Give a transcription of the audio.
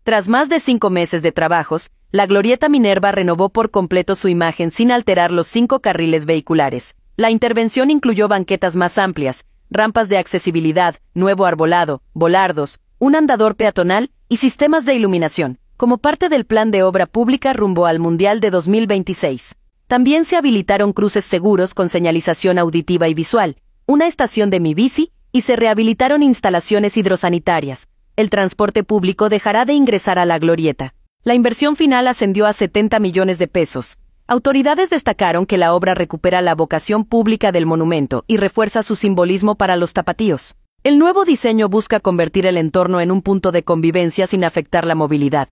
Tras más de 5 meses de trabajos, la Glorieta Minerva renovó por completo su imagen sin alterar los 5 carriles vehiculares. La intervención incluyó banquetas más amplias, rampas de accesibilidad, nuevo arbolado, volardos, un andador peatonal y sistemas de iluminación, como parte del plan de obra pública rumbo al Mundial de 2026. También se habilitaron cruces seguros con señalización auditiva y visual, una estación de Mi Bici y se rehabilitaron instalaciones hidrosanitarias. El transporte público dejará de ingresar a la glorieta. La inversión final ascendió a 70 millones de pesos. Autoridades destacaron que la obra recupera la vocación pública del monumento y refuerza su simbolismo para los tapatíos. El nuevo diseño busca convertir el entorno en un punto de convivencia sin afectar la movilidad.